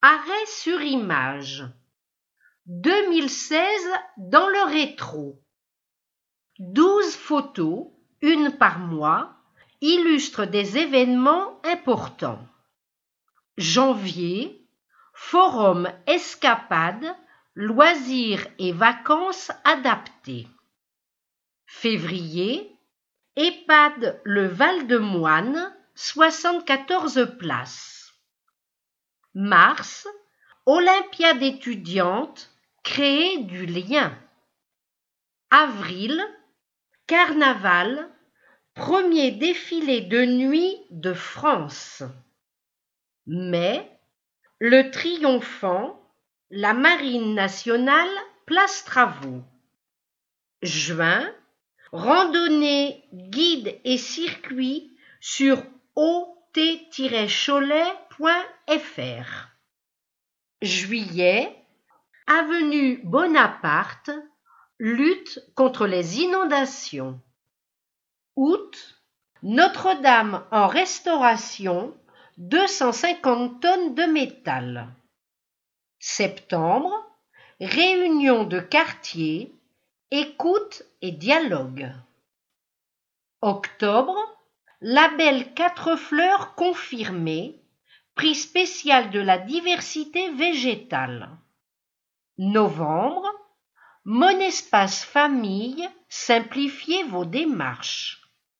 Arrêt sur image. 2016 dans le rétro. 12 photos, une par mois, illustrent des événements importants. Janvier, forum escapades, loisirs et vacances adaptés. Février, EHPAD le Val-de-Moine, 74 places. Mars, Olympiade étudiante, créer du lien. Avril, Carnaval, premier défilé de nuit de France. Mai, le triomphant, la Marine nationale, place Travaux. Juin, randonnée, guide et circuit sur ot-cholet.fr. Juillet, avenue Bonaparte, lutte contre les inondations. Août, Notre-Dame en restauration, 250 tonnes de métal. Septembre, réunion de quartier, écoute et dialogue. Octobre, label 4 fleurs confirmé, prix spécial de la diversité végétale. Novembre, Monespace Famille, simplifiez vos démarches.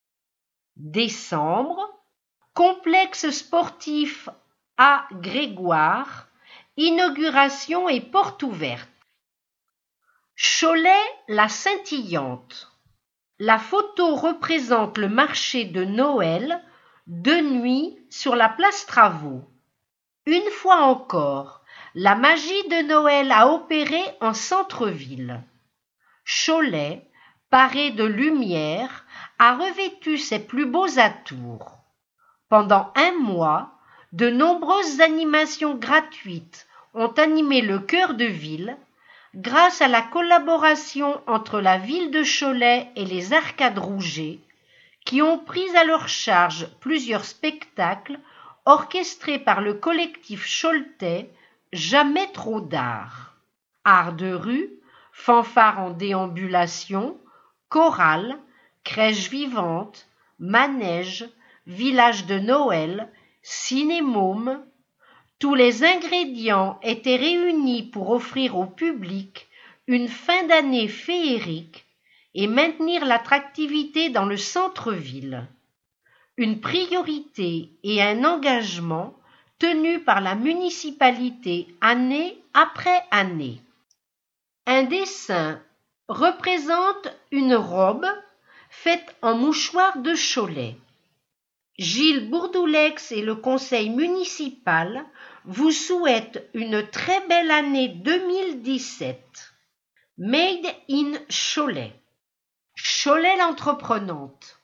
Décembre, complexe sportif à Grégoire, inauguration et porte ouverte. Cholet la scintillante. La photo représente le marché de Noël de nuit sur la place Travaux. Une fois encore, la magie de Noël a opéré en centre-ville. Cholet, paré de lumière, a revêtu ses plus beaux atours. Pendant un mois, de nombreuses animations gratuites ont animé le cœur de ville, grâce à la collaboration entre la ville de Cholet et les Arcades Rouget, qui ont pris à leur charge plusieurs spectacles orchestrés par le collectif choletais Jamais trop d'art. Art de rue, fanfare en déambulation, chorale, crèche vivante, manège, village de Noël, cinémome. Tous les ingrédients étaient réunis pour offrir au public une fin d'année féerique et maintenir l'attractivité dans le centre-ville. Une priorité et un engagement tenus par la municipalité année après année. Un dessin représente une robe faite en mouchoir de Cholet. Gilles Bourdoulex et le conseil municipal vous souhaitent une très belle année 2017. Made in Cholet. Cholet l'entreprenante.